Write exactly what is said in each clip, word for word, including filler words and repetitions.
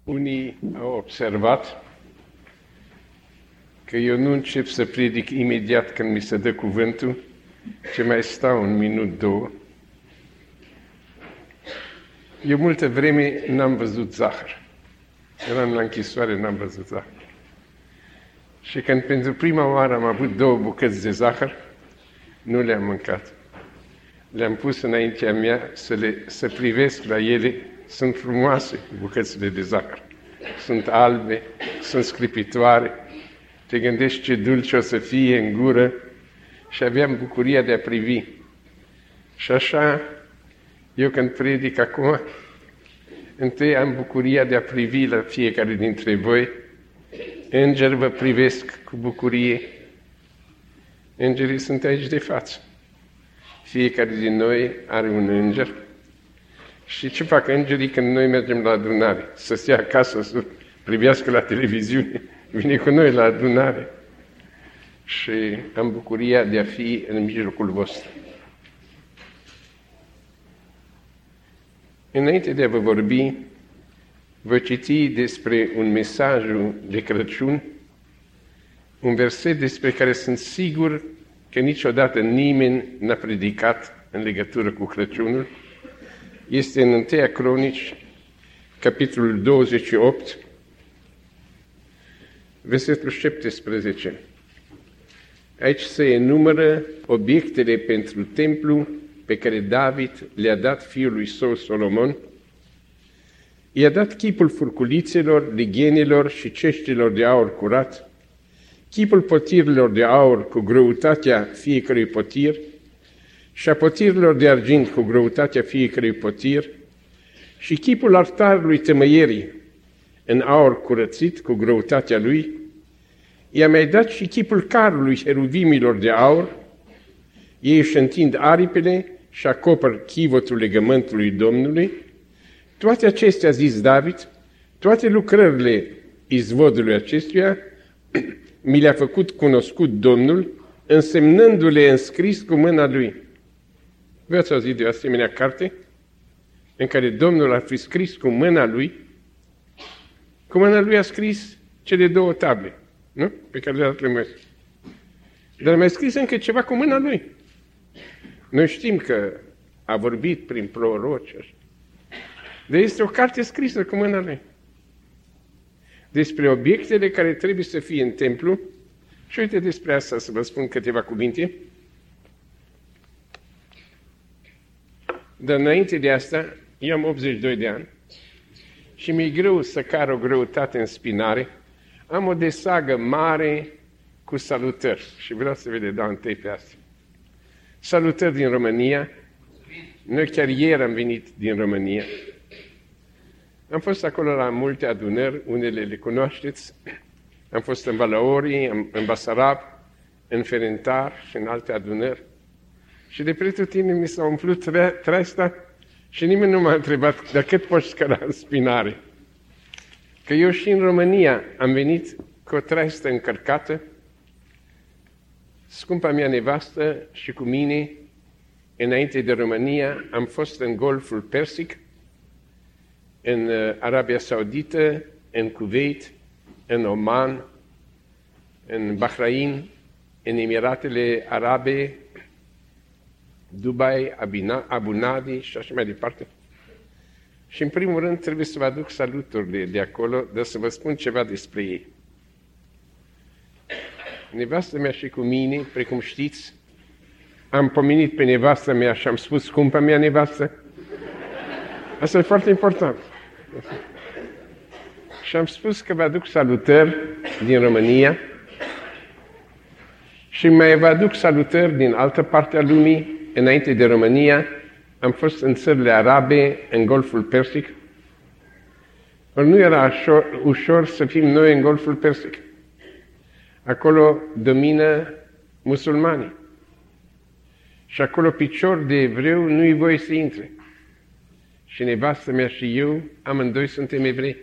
Unii au observat că eu nu încep să predic imediat când mi se dă cuvântul, ci mai stau un minut, două. Eu multă vreme n-am văzut zahăr. Eram la închisoare, n-am văzut zahăr. Și când pentru prima oară am avut două bucăți de zahăr, nu le-am mâncat. Le-am pus înaintea mea să, le, să privesc la ele. Sunt frumoase bucățile de zahăr. Sunt albe, sunt sclipitoare. Te gândești ce dulce o să fie în gură și aveam bucuria de a privi. Și așa, eu când predic acum, întâi am bucuria de a privi la fiecare dintre voi. Îngeri vă privesc cu bucurie. Îngerii sunt aici de față. Fiecare din noi are un înger. Și ce fac îngerii când noi mergem la adunare? Să stea acasă, să privească la televiziune. Vine cu noi la adunare. Și am bucuria de a fi în mijlocul vostru. Înainte de a vă vorbi, voi citi despre un mesaj de Crăciun, un verset despre care sunt sigur că niciodată nimeni n-a predicat în legătură cu Crăciunul. Este în Întâia Cronici, capitolul douăzeci și opt, versetul șaptesprezece. Aici se enumără obiectele pentru templu pe care David le-a dat fiului său Solomon. I-a dat chipul furculițelor, lighenilor și ceștilor de aur curat, chipul potirilor de aur cu greutatea fiecărui potir și a potirilor de argint cu greutatea fiecărui potir și chipul altarului tămăierii în aur curățit cu greutatea lui. I-a mai dat și chipul carului heruvimilor de aur. Ei își întind aripile și acopăr chivotul legământului Domnului. Toate acestea, a zis David, toate lucrările izvodului acestuia mi le-a făcut cunoscut Domnul, însemnându-le înscris cu mâna lui. V-ați auzit de o asemenea carte în care Domnul a fi scris cu mâna lui? Cu mâna lui a scris cele două table, nu? Pe care le-a dat lui Moise. Dar mai scris încă ceva cu mâna lui. Noi știm că a vorbit prin proroci. Dar este o carte scrisă cu mâna lui. Despre obiectele care trebuie să fie în templu. Și uite despre asta să vă spun câteva cuvinte. Dar înainte de asta, eu am optzeci și doi de ani și mi-e greu să car o greutate în spinare. Am o desagă mare cu salutări și vreau să vă le dau întâi pe asta. Salutări din România. Noi chiar ieri am venit din România. Am fost acolo la multe adunări, unele le cunoașteți. Am fost în Balauri, în Basarab, în Ferentar și în alte adunări. Și de pretutindeni mi s-a umplut treasta și nimeni nu m-a întrebat de cât poți scăra în spinare. Că eu și în România am venit cu o treastă încărcată. Scumpa mea nevastă și cu mine, înainte de România, am fost în Golful Persic, în Arabia Saudită, în Kuwait, în Oman, în Bahrain, în Emiratele Arabe, Dubai, Abu Dhabi și așa mai departe. Și în primul rând trebuie să vă aduc saluturile de acolo, dar să vă spun ceva despre ei. Nevastă mea și cu mine, precum știți, am pomenit pe nevastă mea și am spus scumpa mea nevastă. Asta e foarte important. Și am spus că vă aduc salutări din România și mai vă aduc salutări din altă parte a lumii. Înainte de România am fost în țările arabe, în Golful Persic. Ori nu era ușor, ușor să fim noi în Golful Persic. Acolo domină musulmanii. Și acolo picior de evreu nu-i voie să intre. Și nevastă mea și eu, amândoi suntem evrei.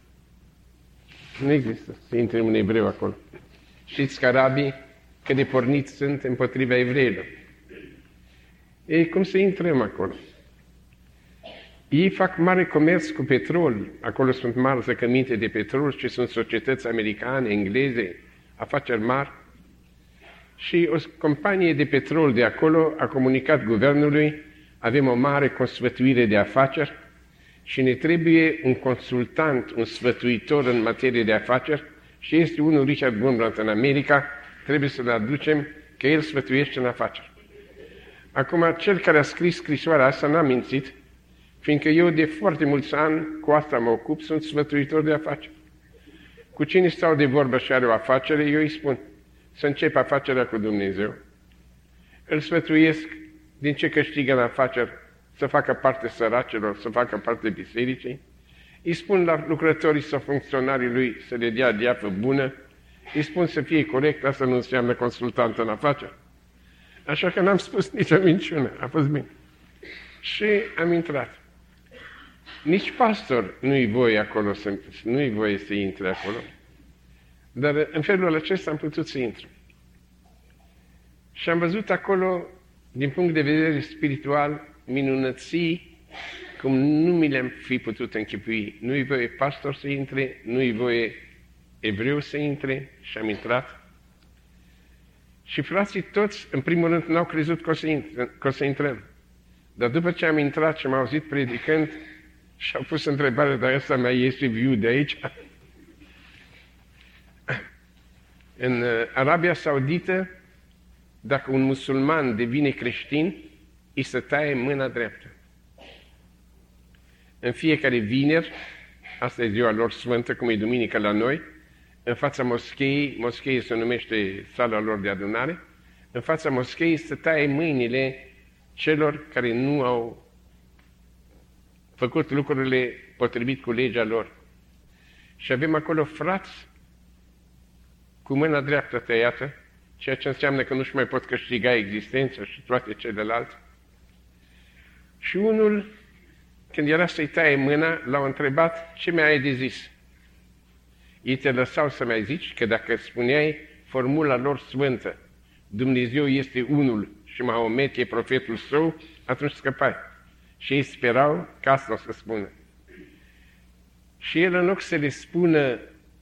Nu există să intre un evreu acolo. Știți că arabii, că de porniți sunt împotriva evreilor. Ei, cum să intrăm acolo? Ei fac mare comerț cu petrol, acolo sunt mari zăcăminte de petrol și sunt societăți americane, engleze, afaceri mari. Și o companie de petrol de acolo a comunicat guvernului: avem o mare consfătuire de afaceri și ne trebuie un consultant, un sfătuitor în materie de afaceri, și este unul, Richard Wurmbrand, în America, trebuie să-l aducem, că el sfătuiește în afaceri. Acum, cel care a scris scrisoarea asta n-a mințit, fiindcă eu de foarte mulți ani cu asta mă ocup, sunt sfătuitor de afaceri. Cu cine stau de vorbă și are o afacere, eu îi spun să încep afacerea cu Dumnezeu. Îl sfătuiesc din ce câștigă în afaceri să facă parte săracilor, să facă parte bisericii. Îi spun la lucrătorii sau funcționarii lui să le dea diapă bună. Îi spun să fie corect, asta nu înseamnă consultant în afaceri. Așa că n-am spus nicio minciună, a fost bine. Și am intrat. Nici pastor nu-i voie acolo, să, nu-i voie să intre acolo. Dar în felul acesta am putut să intru. Și am văzut acolo, din punct de vedere spiritual, minunății cum nu mi le-am fi putut închipui. Nu-i voie pastor să intre, nu-i voie evreu să intre, și am intrat. Și frații toți, în primul rând, n-au crezut că o să, intre, că o să intrăm. Dar după ce am intrat și m-au auzit predicând, și-au pus întrebarea: dar ăsta mai este viu de aici? În Arabia Saudită, dacă un musulman devine creștin, îi se taie mâna dreaptă. În fiecare vineri, asta e ziua lor sfântă, cum e duminică la noi, în fața moscheii, moscheii se numește sala lor de adunare, în fața moscheii se taie mâinile celor care nu au făcut lucrurile potrivit cu legea lor. Și avem acolo frați cu mâna dreaptă tăiată, ceea ce înseamnă că nu-și mai pot câștiga existența și toate celelalte. Și unul, când era să-i taie mâna, l-au întrebat: ce mai ai de zis? Ei te lăsau să mai zici că dacă spuneai formula lor sfântă, Dumnezeu este unul și Mahomet e profetul său, atunci scăpai. Și ei sperau că asta o să spună. Și el, în loc să le spună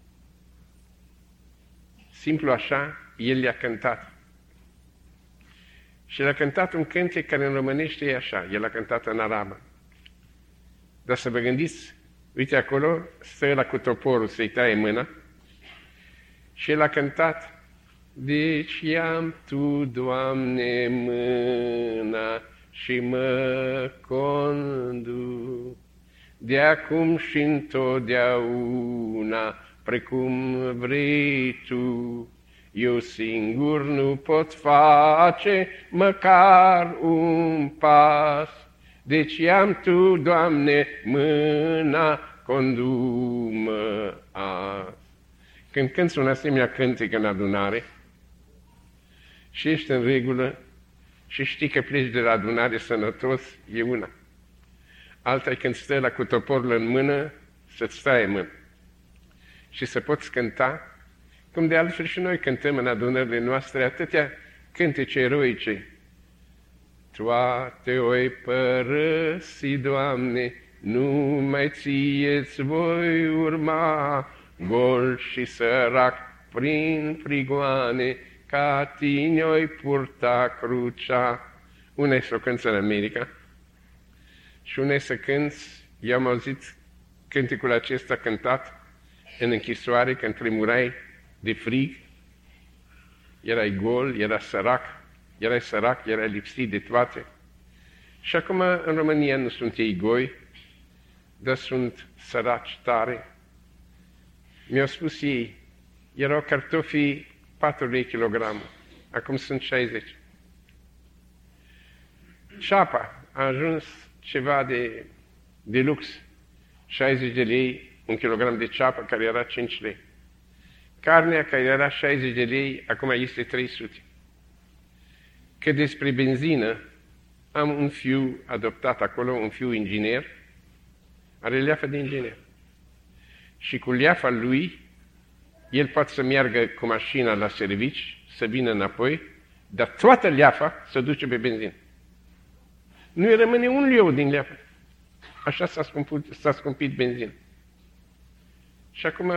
simplu așa, el le-a cântat. Și le-a cântat un cântec care în românește e așa, el a cântat în arabă. Dar să vă gândiți, uite acolo, stă ăla cu toporul să-i taie mâna și el a cântat: deci i-am Tu, Doamne, mâna și mă conduc de acum și întotdeauna, precum vrei Tu. Eu singur nu pot face măcar un pas, deci i-am Tu, Doamne, mâna, condu-mă azi. Când cânti un asemenea cântec în adunare și ești în regulă și știi că pleci de la adunare sănătos, e una. Alta e când stă la cu toporul în mână, să-ți taie mână. Și să poți cânta, cum de altfel și noi cântăm în adunările noastre atâtea cântece eroice. Toate oi părăsi, Doamne, numai Ție-ți voi urma, gol și sărac prin prigoane, ca Tine oi purta crucea. Una e să o cânți în America și una e să cânți, eu am auzit cânticul acesta cântat în închisoare, când tremurai de frig, erai gol, erai sărac, erai sărac, erai lipsit de toate. Și acum în România nu sunt ei goi, dar sunt săraci tare. Mi-au spus ei, erau cartofii patru lei kilogramul, acum sunt șaizeci. Ceapa a ajuns ceva de, de lux, șaizeci de lei, un kilogram de ceapă care era cinci lei. Carnea care era șaizeci de lei, acum este trei sute. Că despre benzină, am un fiu adoptat acolo, un fiu inginer, are leafă de inginer. Și cu leafa lui, el poate să meargă cu mașina la servici, să vină înapoi, dar toată leafa se duce pe benzină. Nu-i rămâne un leu din leafă. Așa s-a scumpit, s-a scumpit benzina. Și acum,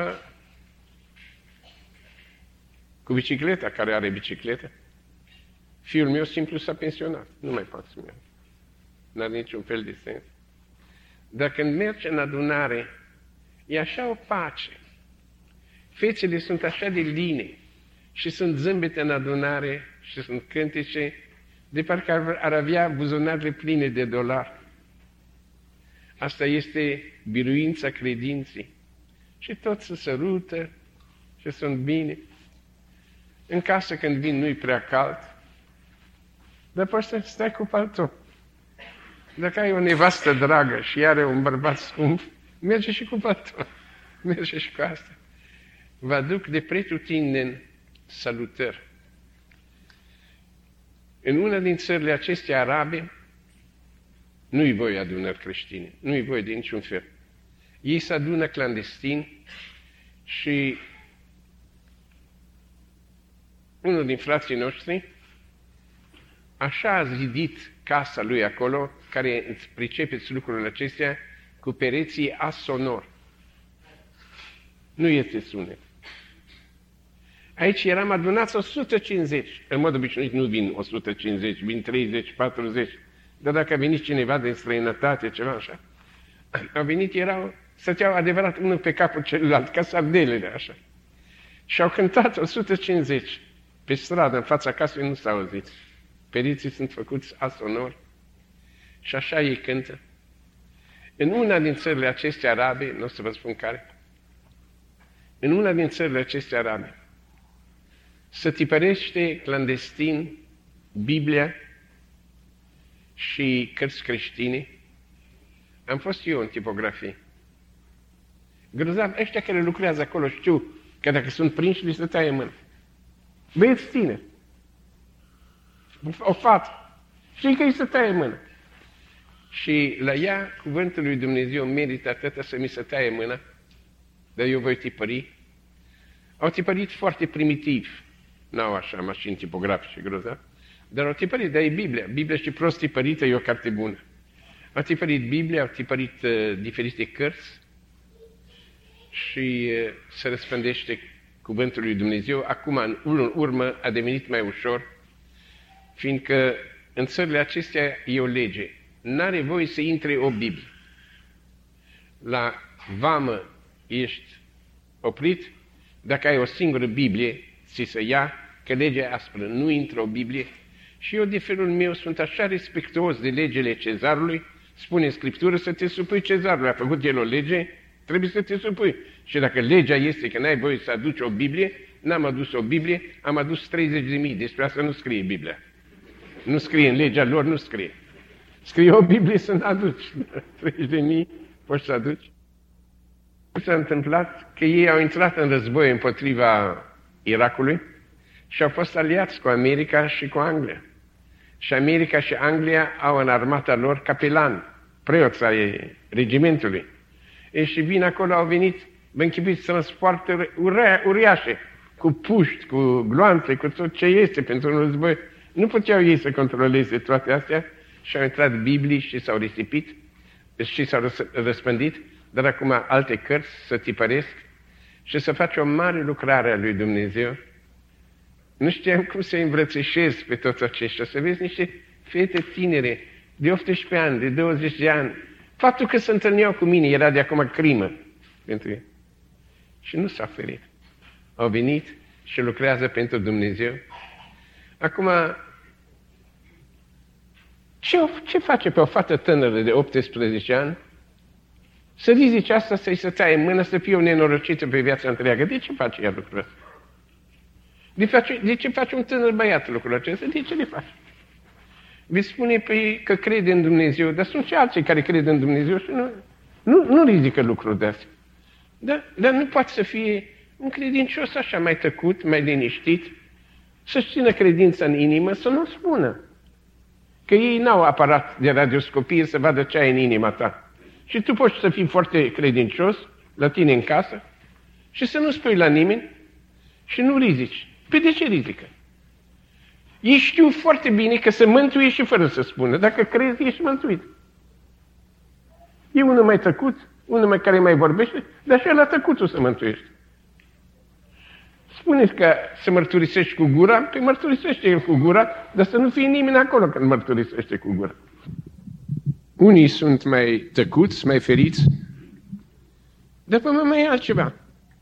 cu bicicleta, care are bicicletă, fiul meu simplu s-a pensionat. Nu mai poate să meargă. N-are niciun fel de sens. Dar când merge în adunare, e așa o pace. Fețele sunt așa de line și sunt zâmbete în adunare și sunt cântece, de parcă ar, ar avea buzunarele pline de dolari. Asta este biruința credinței. Și tot se sărută și sunt bine. În casă când vin nu-i prea cald, dar poți să stai cu palton. Dacă ai o nevastă dragă și are un bărbat scump, merge și cu palton. Merge și cu asta. Vă aduc de pretutindeni salutări. În una din țările acestea arabe, nu-i voi adunări creștine, nu-i voi de niciun fel. Ei se adună clandestin și unul din frații noștri așa a zidit casa lui acolo, care îți pricepeți lucrurile acestea, cu pereții asonor. Nu este sunet. Aici eram adunați o sută cincizeci. În mod obișnuit nu vin o sută cincizeci, vin treizeci, patruzeci. Dar dacă a venit cineva din străinătate, ceva așa, au venit, erau, stăteau adevărat unul pe capul celălalt, ca sardelele, așa. Și au cântat o sută cincizeci. Pe stradă, în fața casei, nu s-au auzit. Periții sunt făcuți asonori. Și așa ei cântă. În una din țările acestea arabe, nu o să vă spun care, în una din țările acestea arabe, se tipărește clandestin Biblia și cărți creștine. Am fost eu în tipografie. Grozav, ăștia care lucrează acolo știu că dacă sunt prinși, li se taie mâna. Băieți tineri, o fată, știi că îi se taie mâna. Și la ea, cuvântul lui Dumnezeu merită atâta să mi se taie mâna, dar eu voi tipări. Au tipărit foarte primitiv, n-au așa mașini tipografice grozav, dar au tipărit, dar e Biblia. Biblia și prost tipărită e o carte bună. Au tipărit Biblia, au tipărit uh, diferite cărți și uh, se răspândește cuvântul lui Dumnezeu. Acum, în urmă, a devenit mai ușor, fiindcă în țările acestea e o lege. N-are voie să intre o Biblie. La vamă ești oprit, dacă ai o singură Biblie, ți se ia, că legea e aspră, nu intră o Biblie. Și eu, de felul meu, sunt așa respectuos de legele cezarului, spune în Scriptură să te supui cezarului. A făcut el o lege, trebuie să te supui. Și dacă legea este că n-ai voie să aduci o Biblie, n-am adus o Biblie, am adus treizeci de mii. Despre asta nu scrie Biblia. Nu scrie în legea lor, nu scrie. Scrie o Biblie să nu aduci. treizeci de mii poți să aduci. S-a întâmplat că ei au intrat în război împotriva Irakului și au fost aliați cu America și cu Anglia. Și America și Anglia au în armata lor capelan, preoți ai regimentului. E și vin acolo, au venit, vă închipuiți, transporte uriașe, cu puști, cu gloanțe, cu tot ce este pentru un război. Nu puteau ei să controleze toate astea și au intrat Biblii și s-au risipit și s-au răspândit, dar acum alte cărți să tipăresc și să face o mare lucrare a lui Dumnezeu. Nu știam cum să îmbrățișez pe toți aceștia, să vezi niște fete tinere de optsprezece ani, de douăzeci de ani. Faptul că se întâlneau cu mine era de acum crimă pentru ei. Și nu s-a ferit. Au venit și lucrează pentru Dumnezeu. Acum, ce, ce face pe o fată tânără de optsprezece ani? Să rizice asta, să-i se taie în mână, să fie o nenorocită pe viața întreagă. De ce face ea lucrul ăsta? De, face, de ce face un tânăr băiat lucrul acesta? De ce le face? Vi spune pe că crede în Dumnezeu, dar sunt și alții care cred în Dumnezeu și nu, nu, nu ridică lucruri de astea. Dar, dar nu poate să fie un credincios așa mai tăcut, mai liniștit, să-și țină credința în inimă, să nu spună. Că ei n-au aparat de radioscopie să vadă ce ai în inima ta. Și tu poți să fii foarte credincios la tine în casă și să nu spui la nimeni și nu rizici. Pe de ce rizică? Ei știu foarte bine că se mântuie și fără să spună. Dacă crezi, ești mântuit. E unul mai tăcut, unul mai care mai vorbește, dar și ăla tăcuțul se mântuiește. Spuneți că să mărturisești cu gura, păi mărturisește el cu gura, dar să nu fie nimeni acolo când mărturisește cu gura. Unii sunt mai tăcuți, mai feriți, dar până mai e altceva.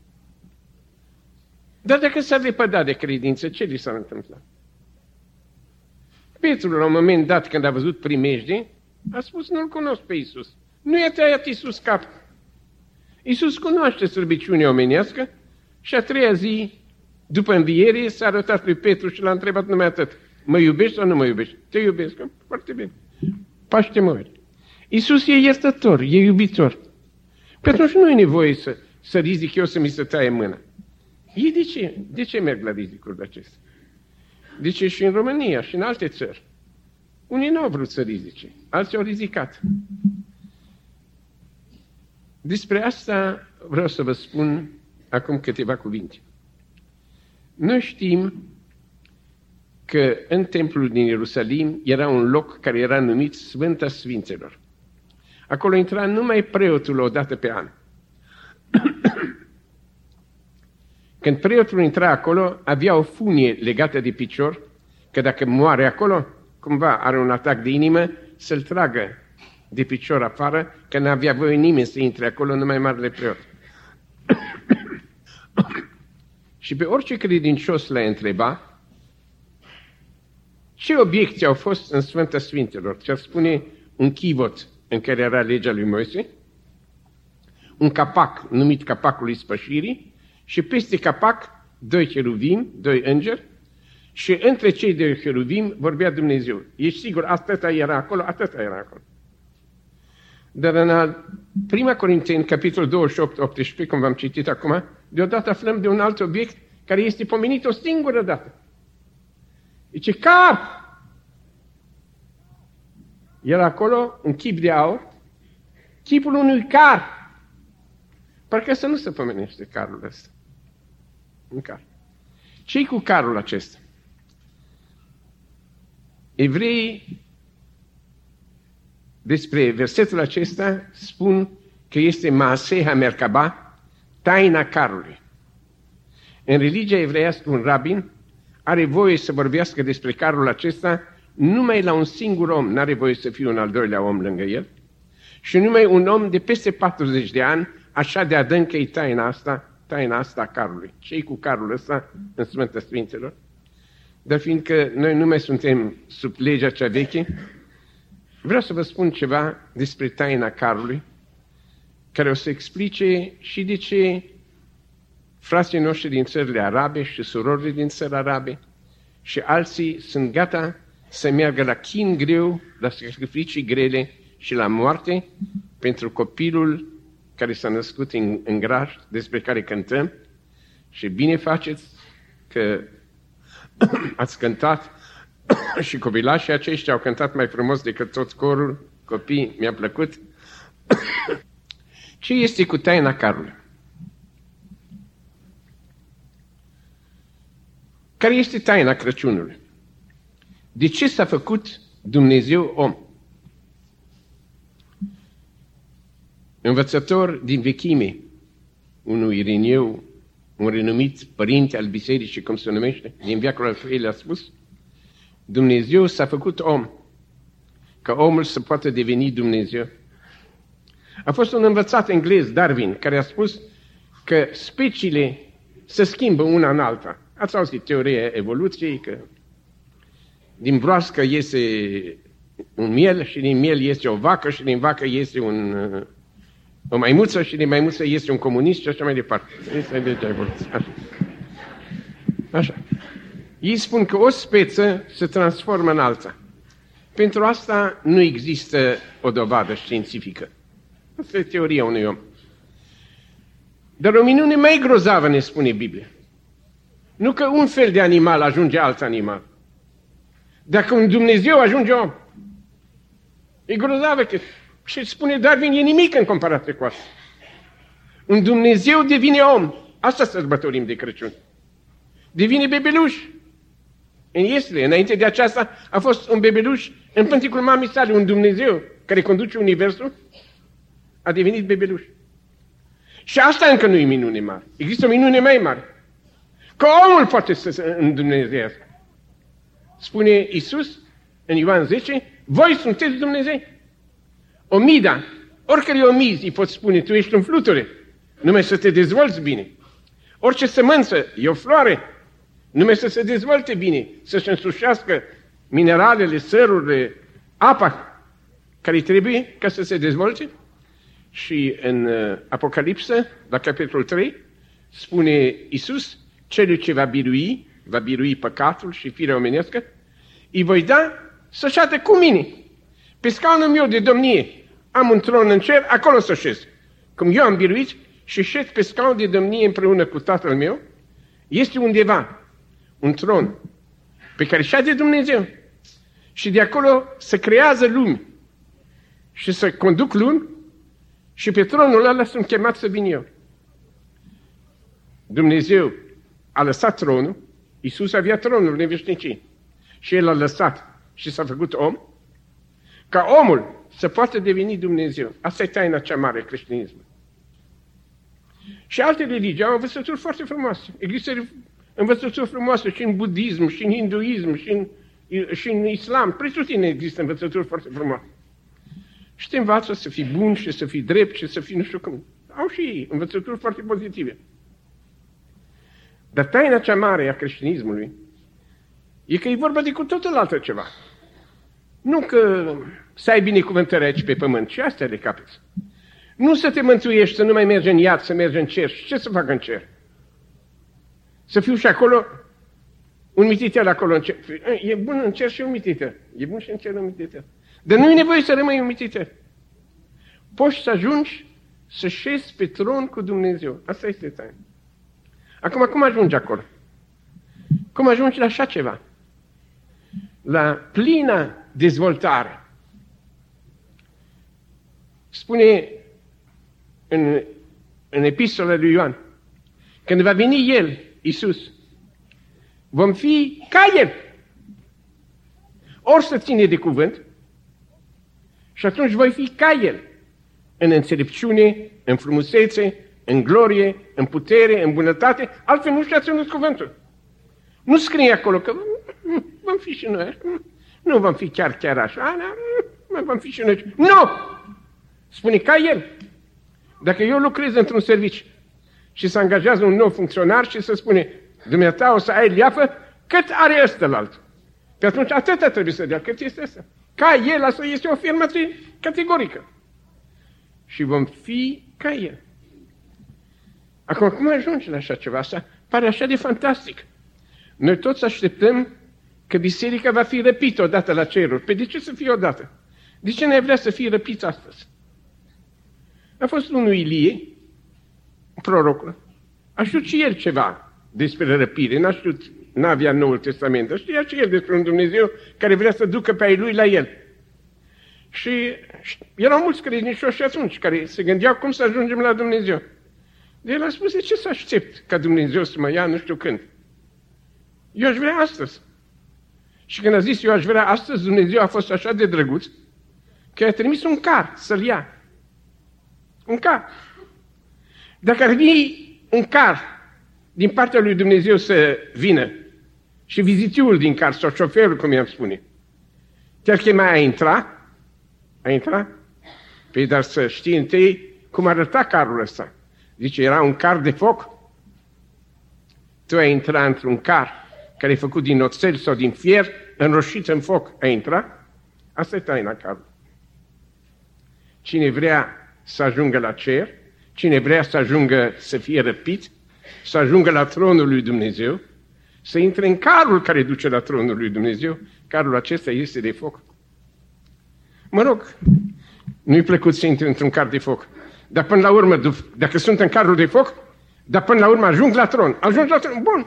Dar dacă s-a lepădat de credință, ce li s-a întâmplat? Petru, la un moment dat, când a văzut primejdii, a spus, nu-L cunosc pe Iisus. Nu i-a tăiat Iisus cap. Iisus cunoaște slăbiciunea omenească și a treia zi, după înviere, s-a arătat lui Petru și l-a întrebat numai atât. Mă iubești sau nu mă iubești? Te iubesc. Foarte bine. Paște-mă ori. Iisus e iertător, e iubitor. Pe atunci nu e nevoie să, să rizic eu să mi se taie mâna. Ei de ce? De ce merg la rizicul de acesta? De ce și în România și în alte țări? Unii nu au vrut să rizice, alții au rizicat. Despre asta vreau să vă spun acum câteva cuvinte. Noi știm că în templul din Ierusalim era un loc care era numit Sfânta Sfinților. Acolo intra numai preotul o dată pe an. Când preotul intra acolo, avea o funie legată de picior, că dacă moare acolo, cumva are un atac de inimă, să-l tragă de picior afară, că n-avea voie nimeni să intre acolo, numai marele preot. Și pe orice credincios l-a întreba, ce obiecte au fost în Sfânta Sfintelor? Ce-ar spune un chivot în care era legea lui Moise, un capac numit capacul ispășirii, și peste capac doi cheruvim, doi îngeri, și între cei doi cheruvim vorbea Dumnezeu. Ești sigur, atâta era acolo, atâta era acolo. Dar în prima Corinteni, capitolul douăzeci și opt, optsprezece, cum v-am citit acum, deodată aflăm de un alt obiect care este pomenit o singură dată. Zice, car! Era acolo un chip de aur, chipul unui car. Parcă să nu se pomenește carul ăsta. Un car. Ce-i cu carul acesta? Evreii despre versetul acesta spun că este Maaseha Merkaba, taina carului. În religia evreiască, un rabin are voie să vorbească despre carul acesta numai la un singur om, n-are voie să fie un al doilea om lângă el, și numai un om de peste patruzeci de ani, așa de adâncă e taina asta, taina asta a carului. Ce-i cu carul ăsta în Sfânta Sfinților? Dar fiindcă noi nu mai suntem sub legea cea veche, vreau să vă spun ceva despre taina carului, care o să explice și de ce frații noștri din țările arabe și surorile din țări arabe și alții sunt gata să meargă la chin greu, la sacrificii grele și la moarte pentru copilul care s-a născut în, în graj, despre care cântăm, și bine faceți că ați cântat și copilașii aceștia au cântat mai frumos decât tot corul, copii, mi-a plăcut. Ce este cu taina carului? Care este taina Crăciunului? De ce s-a făcut Dumnezeu om? Învățător din vechime, unul Irineu, un renumit părinte al bisericii, cum se numește, din veacul al treilea a spus, Dumnezeu s-a făcut om, ca omul să poată deveni Dumnezeu. A fost un învățat englez, Darwin, care a spus că speciile se schimbă una în alta. Ați auzit teoria evoluției, că din broască iese un miel și din miel iese o vacă și din vacă iese un, o maimuță și din maimuță iese un comunist și așa mai departe. Este legea evoluției. Așa. Așa. Ei spun că o speță se transformă în alta. Pentru asta nu există o dovadă științifică. Asta e teoria unui om. Dar o minune mai grozavă ne spune Biblia. Nu că un fel de animal ajunge alt animal. Dacă un Dumnezeu ajunge om. E grozavă că... Și spune Darwin, e nimic în comparație cu asta. Un Dumnezeu devine om. Asta sărbătorim de Crăciun. Devine bebeluș. În Iesle, înainte de aceasta, a fost un bebeluș în pânticul mamei sale, un Dumnezeu care conduce universul. A devenit bebeluș. Și asta încă nu e minune mare. Există o minune mai mare. Că omul poate să se îndumnezeiască. Spune Iisus în Ioan zece, voi sunteți Dumnezei. Omida, oricare omizi îi poți spune, tu ești un fluture, numai să te dezvolți bine. Orice sămânță e o floare, numai să se dezvolte bine, să-și însușească mineralele, sărurile, apa care trebuie ca să se dezvolte. Și în Apocalipsă, la capitolul trei, spune Iisus, celui ce va birui, va birui păcatul și firea omenească, îi voi da să șadă cu mine. Pe scaunul meu de domnie am un tron în cer, acolo să șez. Cum eu am biruit și șed pe scaun de domnie împreună cu Tatăl meu, este undeva un tron pe care șade Dumnezeu. Și de acolo se creează lumi și să conduc lumi și pe tronul ăla sunt chemat să vin eu. Dumnezeu a lăsat tronul, Iisus avea tronul în veșnicie și El a lăsat și s-a făcut om, ca omul să poată deveni Dumnezeu. Asta e taina cea mare a creștinismului. Și alte religii au învățături foarte frumoase. Există învățături frumoase și în budism, și în hinduism, și în, și în islam. Pretutine există învățături foarte frumoase. Și te învață să fii bun și să fii drept și să fii nu știu cum. Au și ei învățături foarte pozitive. Dar taina cea mare a creștinismului e că e vorba de cu totul altă ceva. Nu că să ai binecuvântări aici pe pământ, și astea de capeți. Nu să te mântuiești, să nu mai mergi în iad, să mergi în cer. Și ce să fac în cer? Să fiu și acolo un mititel acolo în cer. E bun în cer și un mititel. E bun și în cer un mititel. Dar nu e nevoie să rămâi un mititel. Poți să ajungi să șezi pe tron cu Dumnezeu. Asta este taina. Acum, cum ajungi acolo? Cum ajungi la așa ceva? La plină dezvoltare. Spune în, în epistola lui Ioan, când va veni El, Iisus, vom fi ca El. Ori să ține de cuvânt și atunci voi fi ca El. În înțelepciune, în frumusețe, în glorie, în putere, în bunătate, altfel nu și-a ținut cuvântul. Nu scrie acolo că vom fi și noi, nu vom fi chiar chiar așa, nu vom fi și noi. Nu! Spune ca El. Dacă eu lucrez într-un serviciu și se angajează un nou funcționar și se spune, dumneata o să ai leafă, cât are ăstălalt? Pe atunci atâta trebuie să dea, cât este ăsta. Ca El, asta este o afirmație categorică. Și vom fi ca El. Acum, cum ajungi la așa ceva? Asta pare așa de fantastic. Noi toți așteptăm că biserica va fi răpită odată la ceruri. Pe de ce să fie odată? De ce n-ai vrea să fii răpiți astăzi? A fost unul Ilie, prorocul. A știut și el ceva despre răpire. N-a știut, n-avea Noul Testament, dar știa și el despre un Dumnezeu care vrea să ducă pe ai lui la el. Și erau mulți credincioși atunci care se gândeau cum să ajungem la Dumnezeu. De el a spus, de ce să aștept ca Dumnezeu să mă ia nu știu când? Eu aș vrea astăzi. Și când a zis eu aș vrea astăzi, Dumnezeu a fost așa de drăguț că a trimis un car să-l ia. Un car. Dacă ar veni un car din partea lui Dumnezeu să vină și vizitiul din car sau șoferul, cum i-am spune, te-ar chema a intra? A intra? Păi dar să știi întâi cum arăta carul ăsta. Zice, era un car de foc. Tu ai intrat într-un car care e făcut din oțel sau din fier, înroșit în foc. Ai intrat? Asta e taina carului. Cine vrea să ajungă la cer, cine vrea să ajungă să fie răpit, să ajungă la tronul lui Dumnezeu, să intre în carul care duce la tronul lui Dumnezeu, carul acesta este de foc. Mă rog, nu-i plăcut să intri într-un car de foc, dar până la urmă, dacă sunt în carul de foc, dar până la urmă ajung la tron. Ajung la tron, bun.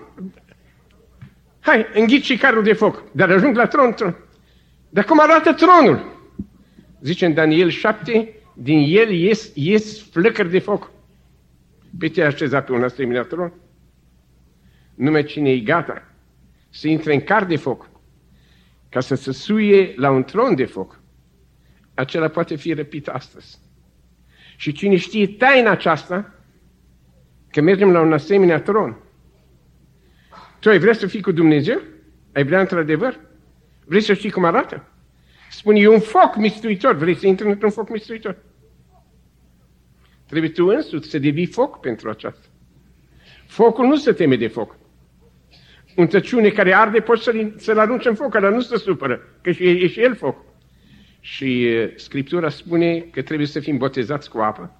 Hai, înghiți și carul de foc, dar ajung la tron. tron. Dar cum arată tronul? Zice în Daniel șapte, din el ies, ies flăcări de foc. Pe ce a așezat pe un asemenea tron? Numai cine e gata să intre în car de foc, ca să se suie la un tron de foc, acela poate fi răpit astăzi. Și cine știe taina aceasta, că mergem la un asemenea tron. Tu ai vrea să fii cu Dumnezeu? Ai vrea într-adevăr? Vrei să știi cum arată? Spune, e un foc mistuitor. Vrei să intri într-un foc mistuitor? Trebuie tu însuți să devii foc pentru aceasta. Focul nu se teme de foc. Un tăciune care arde poți să-l, să-l arunci în foc, dar nu se supără, că e, e și el foc. Și uh, Scriptura spune că trebuie să fim botezați cu apă.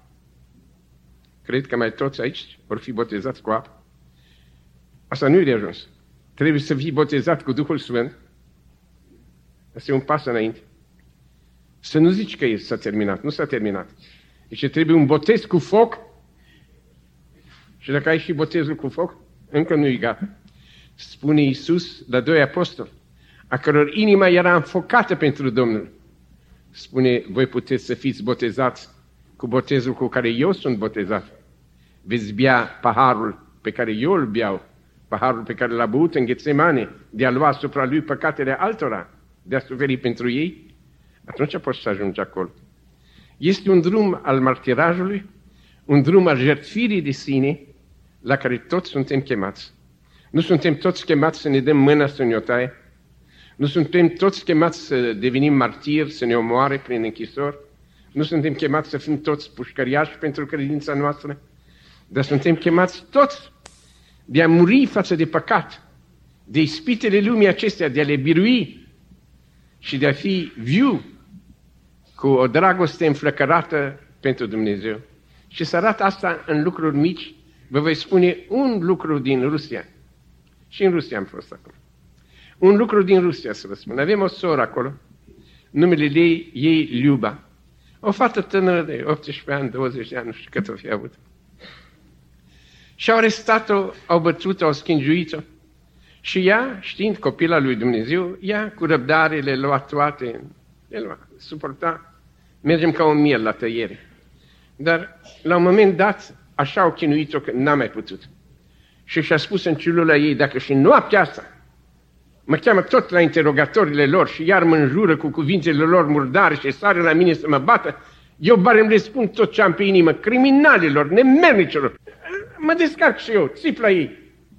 Cred că mai toți aici vor fi botezați cu apă. Asta nu e de ajuns. Trebuie să fii botezat cu Duhul Sfânt. Asta e un pas înainte. Să nu zici că s-a terminat. Nu s-a terminat. Deci trebuie un botez cu foc. Și dacă ai și botezul cu foc, încă nu e gata. Spune Iisus la doi apostoli, a căror inima era înfocată pentru Domnul. Spune, voi puteți să fiți botezați cu botezul cu care eu sunt botezat. Veți bea paharul pe care eu îl beau, paharul pe care l-a băut în Ghetsemane, de a lua asupra lui păcatele altora, de a suferi pentru ei. Atunci poți să ajungi acolo. Este un drum al martirajului, un drum al jertfirii de sine, la care toți suntem chemați. Nu suntem toți chemați să ne dăm mâna să ne o taie. Nu suntem toți chemați să devenim martiri, să ne omoare prin închisori. Nu suntem chemați să fim toți pușcăriași pentru credința noastră. Dar suntem chemați toți de a muri față de păcat, de ispitele lumii acestea, de a le birui și de a fi viu cu o dragoste înflăcărată pentru Dumnezeu. Și să arată asta în lucruri mici. Vă voi spune un lucru din Rusia. Și în Rusia am fost acum. Un lucru din Rusia, să vă spun. Avem o soră acolo, numele ei, ei Liuba. O fată tânără de optsprezece ani, douăzeci de ani, nu știu cât o fi avut. Și-au arestat-o, au bătut-o, au schingiuit-o. Și ea, știind copila lui Dumnezeu, ea cu răbdare le lua toate, le lua, suporta. Mergem ca un miel la tăiere. Dar la un moment dat, așa au chinuit-o că n-a mai putut. Și și-a spus în celula ei, dacă și noaptea asta mă cheamă tot la interogatorile lor și iar mă înjură cu cuvintele lor murdare și sare la mine să mă bată, eu barem le spun tot ce am pe inimă, criminalilor, nemernicilor. Mă descarc și eu, țip la ei.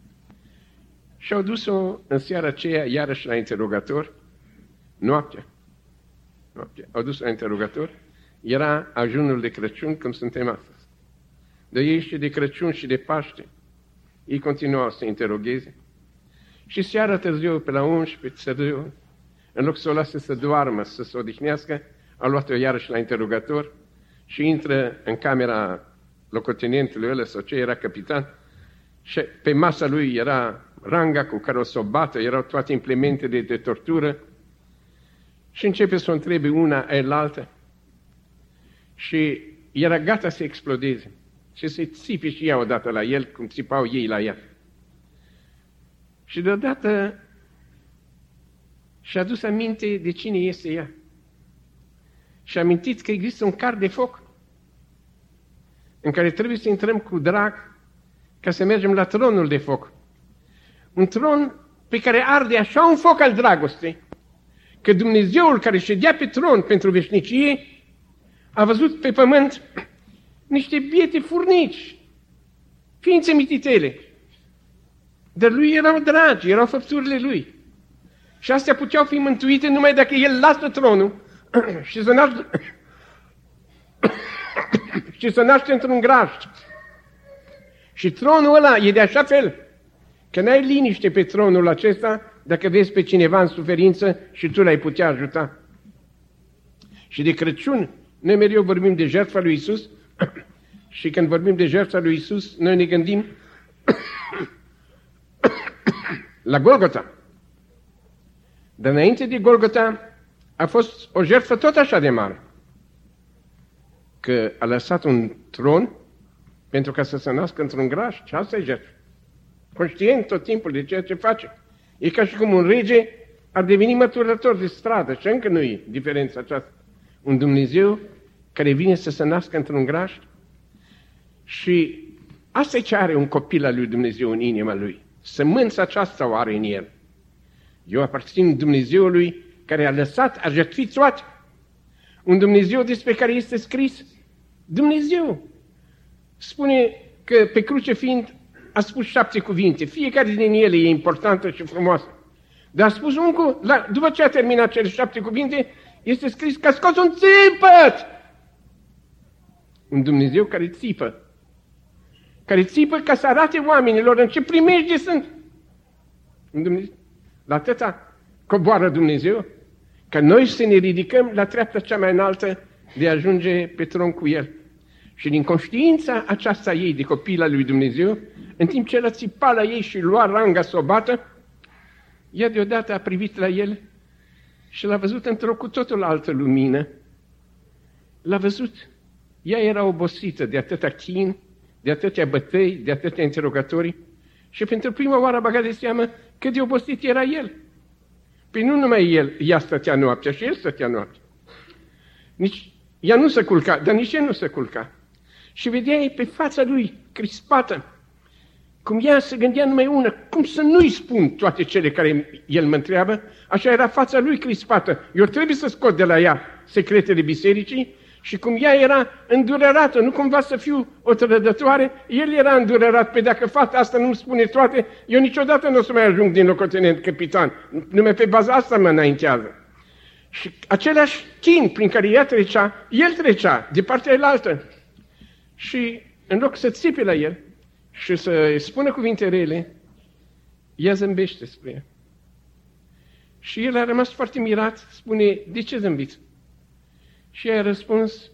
Și au dus-o în seara aceea iarăși la interogator, noaptea. noaptea. Au dus-o la interogator, era ajunul de Crăciun, cum suntem astăzi. De ei și de Crăciun și de Paște, ei continuau să interogheze. Și seara târziu, pe la unsprezece târziu, în loc să o lase să doarmă, să se odihnească, au luat-o iarăși la interogator și intră în camera locotenentului ăla sau ce era capitan și pe masa lui era ranga cu care o să o bată, erau toate implementele de tortură și începe să o întrebe una el altă și era gata să explodeze și să-i țipe și ea odată la el, cum țipau ei la ea. Și deodată și-a adus aminte de cine este ea. Și-a amintit că există un car de foc în care trebuie să intrăm cu drag ca să mergem la tronul de foc. Un tron pe care arde așa un foc al dragostei, că Dumnezeul care ședea pe tron pentru veșnicie a văzut pe pământ niște biete furnici, ființe mititele. Dar lui erau dragi, erau făpturile lui. Și astea puteau fi mântuite numai dacă el lasă tronul și să naște, și să naște într-un grajd. Și tronul ăla e de așa fel că n-ai liniște pe tronul acesta dacă vezi pe cineva în suferință și tu l-ai putea ajuta. Și de Crăciun, noi mereu vorbim de jertfa lui Iisus și când vorbim de jertfa lui Iisus, noi ne gândim la Golgota. Dar înainte de Golgota a fost o jertfă tot așa de mare, că a lăsat un tron pentru ca să se nască într-un grajd. Și asta e jertfă. Conștient tot timpul de ceea ce face. E ca și cum un rege ar deveni măturător de stradă și încă nu e diferența aceasta. Un Dumnezeu care vine să se nască într-un grajd și asta e ce are un copil al lui Dumnezeu în inima lui. Sămânța aceasta o are în el. Eu aparțin Dumnezeului care a lăsat, a jertfit toate. Un Dumnezeu despre care este scris Dumnezeu spune că pe cruce fiind a spus șapte cuvinte, fiecare din ele e importantă și frumoasă. Dar a spus unul, la, după ce a terminat cele șapte cuvinte, este scris că a scos un țipăt. Un Dumnezeu care țipă. Care țipă ca să arate oamenilor în ce primejde sunt. Un Dumnezeu. La atâta coboară Dumnezeu, ca noi să ne ridicăm la treapta cea mai înaltă de a ajunge pe tron cu El. Și din conștiința aceasta ei de copil al lui Dumnezeu, în timp ce el țipa la ei și lua ranga să o bată, ea deodată a privit la el și l-a văzut într-o cu totul altă lumină. L-a văzut. Ea era obosită de atâta chin, de atâtea bătăi, de atâtea interogatorii și pentru prima oară a băgat de seamă cât de obosit era el. Păi nu numai el, ea stătea noaptea și el stătea noaptea. Nici ea nu se culca, dar nici el nu se culca. Și vedeai pe fața lui, crispată, cum ea se gândea numai una, cum să nu-i spun toate cele care el mă întreabă, așa era fața lui crispată. Eu trebuie să scot de la ea secretele bisericii și cum ea era îndurerată, nu cumva să fiu o trădătoare, el era îndurerat, pe dacă fata asta nu-mi spune toate, eu niciodată nu o să mai ajung din locotenent capitan, numai pe baza asta mă înaintează. Și același chin prin care ea trecea, el trecea de partea elaltă. Și în loc să țipe la el și să spună cuvinte rele, ea zâmbește spre ea. Și el a rămas foarte mirat, spune, de ce zâmbiți? Și ea a răspuns,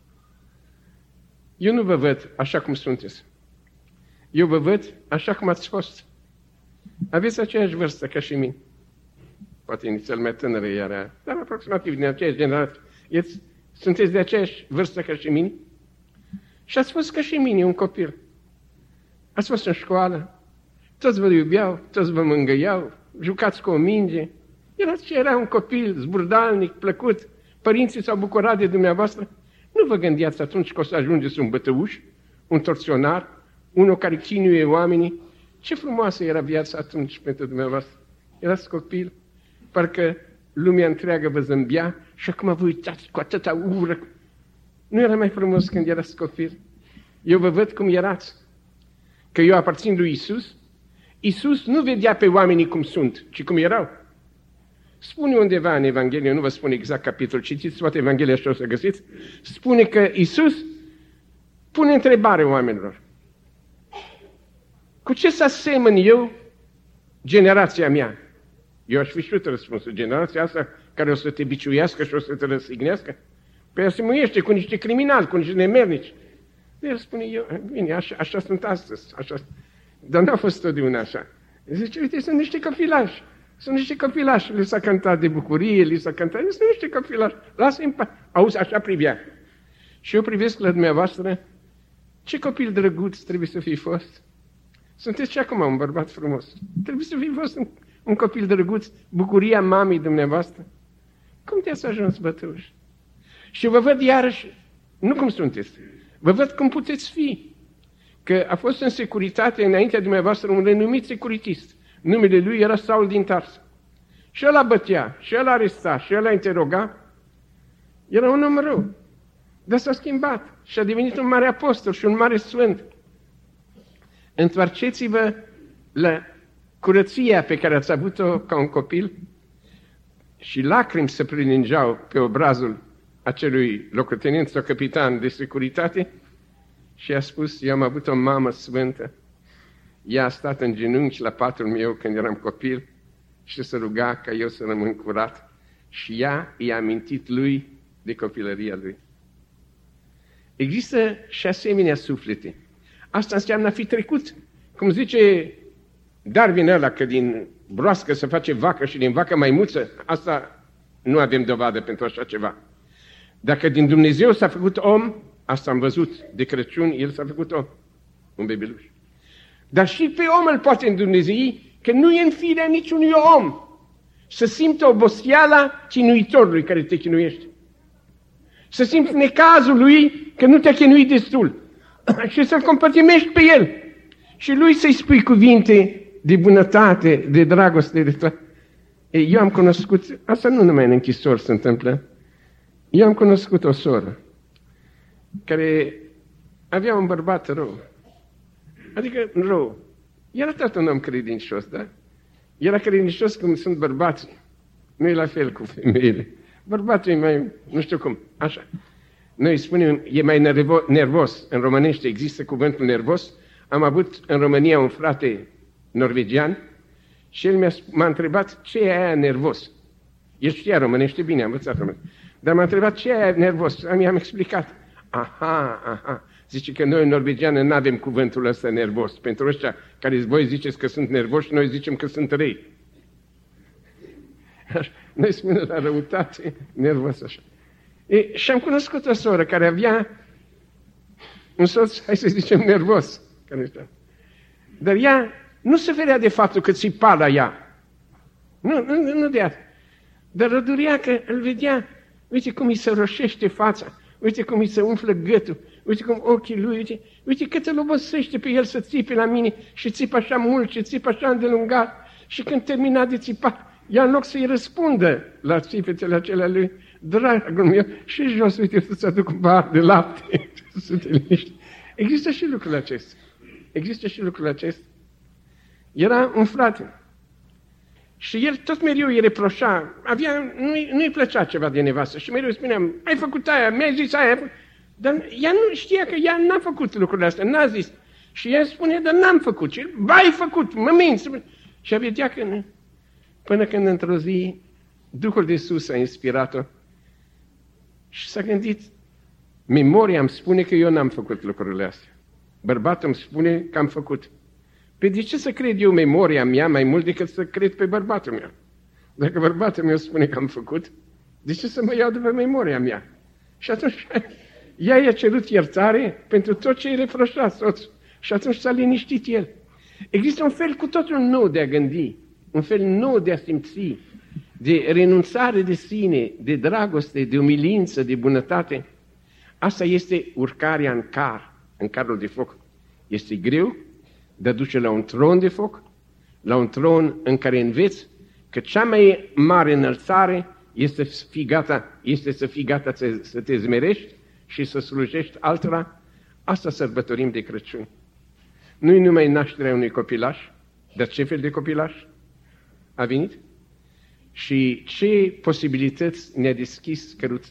eu nu vă văd așa cum sunteți. Eu vă văd așa cum ați fost. Aveți aceeași vârstă ca și mine. Poate inițial mai tânără era, dar aproximativ din aceeași generație. Sunteți de aceeași vârstă ca și mine? Și ați fost ca și mine, un copil. Ați fost în școală, toți vă iubeau, toți vă mângâiau, jucați cu o minge. Erați, era un copil zburdalnic, plăcut, părinții s-au bucurat de dumneavoastră. Nu vă gândeați atunci că o să ajungeți un bătăuș, un torționar, unul care chinuie oamenii. Ce frumoasă era viața atunci pentru dumneavoastră. Erați copil, parcă lumea întreagă vă zâmbea și acum vă uitați cu atâta ură. Nu era mai frumos când erați copil? Eu vă văd cum erați. Că eu aparțin lui Isus. Isus nu vedea pe oamenii cum sunt, ci cum erau. Spune undeva în Evanghelie, nu vă spun exact capitol, citiți toate Evanghelia și o să găsiți, spune că Isus pune întrebare oamenilor. Cu ce să asemăn eu generația mea? Eu aș fi știut răspunsul. Generația asta care o să te biciuiască și o să te răsignească? Păi asemuiește cu niște criminali, cu niște nemernici. El spune, eu, bine, așa, așa sunt astăzi, așa. Dar n-a fost totdeauna așa. Zice, uite, sunt niște copilași. Sunt niște copilași. Li s-a cântat de bucurie, li s-a cântat, sunt niște copilași. Lasă-i auzi, așa privea. Și eu privesc la dumneavoastră, ce copil drăguț trebuie să fi fost. Sunteți și acum un bărbat frumos. Trebuie să fi fost un, un copil drăguț, bucuria mamei dumneavoastră. Cum te-ați ajuns bătăuș? Și vă văd iarăși, nu cum sunteți, vă văd cum puteți fi. Că a fost în securitate înaintea dumneavoastră un renumit securitist. Numele lui era Saul din Tars. Și ăla bătea, și ăla aresta, și ăla interoga. Era un om rău. Dar s-a schimbat și a devenit un mare apostol și un mare sfânt. Întoarceți-vă la curăția pe care ați avut-o ca un copil și lacrimi se prelingeau pe obrazul acelui locotenent sau capitan de securitate și a spus, eu am avut o mamă sfântă. Ea a stat în genunchi la patul meu când eram copil și se ruga ca eu să rămân curat și ea i-a amintit lui de copilăria lui. Există și asemenea suflete. Asta înseamnă a fi trecut. Cum zice Darwin ăla că din broască se face vacă și din vacă maimuță, asta nu avem dovadă pentru așa ceva. Dacă din Dumnezeu s-a făcut om, asta am văzut de Crăciun, el s-a făcut om, un bebeluș. Dar și pe om îl poate îndumnezei, că nu e în firea niciunui om să simtă oboseala chinuitorului care te chinuiește. Să simți necazul lui că nu te-a chinuit destul și să-l compătimești pe el. Și lui să-i spui cuvinte de bunătate, de dragoste, de toate. Ei, eu am cunoscut, asta nu numai în închisori se întâmplă, eu am cunoscut o soră. care avea un bărbat rău. Adică rău. Era tot un om credincios, da? Era credincios cum sunt bărbații. Nu e la fel cu femeile. Bărbatul e mai, nu știu cum, așa. Noi spunem, e mai nervo, nervos. În românește există cuvântul nervos. Am avut în România un frate norvegian și el mi-a, m-a întrebat ce e aia nervos. El știa românește bine, am învățat românește. Dar m-a întrebat ce e aia nervos. Am, i-am explicat. Aha, aha. Zice că noi în norvegiană nu avem cuvântul ăsta nervos. Pentru ăștia care voi ziceți că sunt nervoși, noi zicem că sunt răi. Noi spunem la răutate, nervos așa. E, și am cunoscut o soră care avea un soț, hai să zicem, nervos. Dar ea nu se ferea de faptul că țipa la ea. Nu, nu, nu de asta. Dar rădurea că îl vedea, uite cum îi se roșește fața, uite cum îi se umflă gâtul, uite cum ochii lui, uite, uite cât îl obosește pe el să țipe la mine și țipă așa mult și țipă așa îndelungat. Și când termina de țipat, ea în loc să-i răspundă la țipetele acelea lui, dragul meu, și jos, uite, să-ți aduc un pahar de lapte, să te liniști. Există și lucrul acesta. Există și lucrul acesta. Era un frate. Și el tot mereu îi reproșa, avea, nu-i, nu-i plăcea ceva de nevastă și mereu spunea, ai făcut aia, mi-ai zis aia, dar ea nu știa că ea n-a făcut lucrurile astea, n-a zis. Și ea spune, dar n-am făcut. Și el, ai făcut, mă minți. Și a vedea că, până când într-o zi, Duhul de sus a inspirat-o și s-a gândit, memoria îmi spune că eu n-am făcut lucrurile astea. Bărbatul îmi spune că am făcut. Pe de ce să cred eu memoria mea mai mult decât să cred pe bărbatul meu? Dacă bărbatul meu spune că am făcut, de ce să mă iau de pe memoria mea? Și atunci ea i-a cerut iertare pentru tot ce îi reproșa soțul. Și atunci s-a liniștit el. Există un fel cu totul nou de a gândi, un fel nou de a simți, de renunțare de sine, de dragoste, de umilință, de bunătate. Asta este urcarea în car, în carul de foc. Este greu, dar duce la un tron de foc, la un tron în care înveți că cea mai mare înălțare este, să fii gata, este să fii gata să, să te zmerești și să slujești altora. Asta sărbătorim de Crăciun. Nu-i numai nașterea unui copilaș, dar ce fel de copilaș a venit? Și ce posibilități ne-a deschis căruț